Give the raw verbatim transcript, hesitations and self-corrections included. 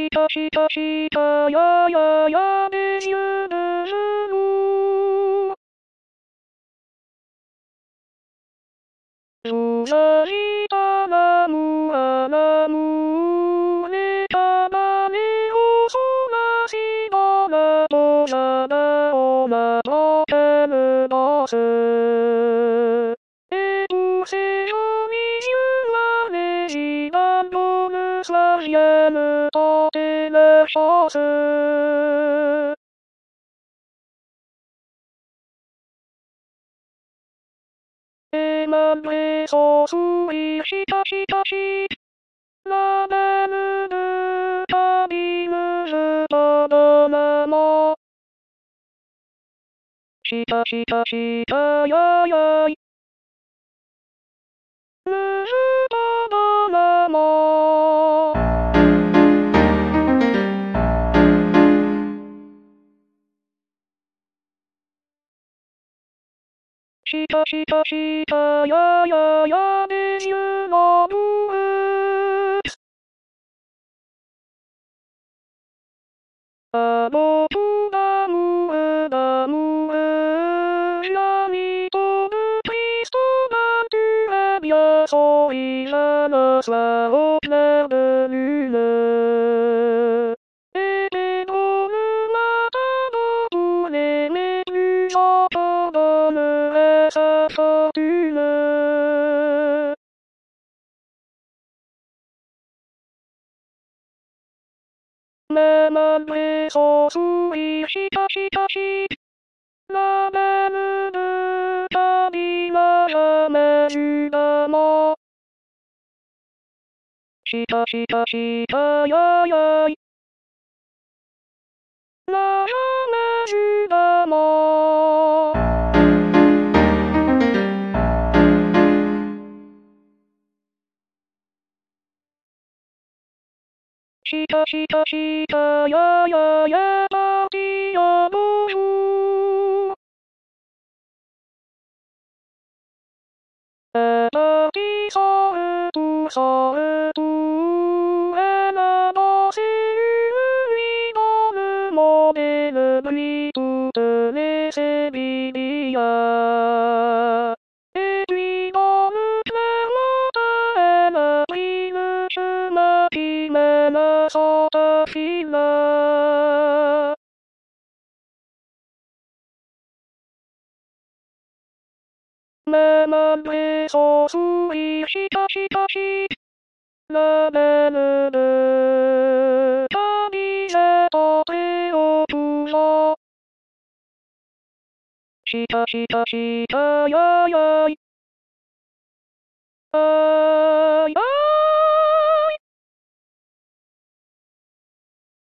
したしたしたやややでゆるずる。すざしたなむあなむねたまねをそらしばなとやなおなとけぬばす。えうせよにゆわねしばんどぬさやぬとてなしょす。えまんれそすいしたしたし。ラベルルタビムズババナモ。したしたしたややい。ムズババナモ。したしたしたやややでゆのぶう。あぼくだむえだむえやみとぶクリストバントゥエビアソイラナスラオプレベルネ。えべどぬまたどぶねめぬしょとどぬえさそトゥネ。めまんれそすいしたしたし。ラベルルタビマやめじだも。したしたしたややい。ラやめじだも。したしたしたやややばきやぼふ。えばきそうとそうとえなぼせういどぬもべぬぶりとてねせびびや。えびどぬけもたえなびぬすまきめなそたしな。めまんれそすいしたしたし。ラベルルタビゼとておくぞ。したしたしたややい。あ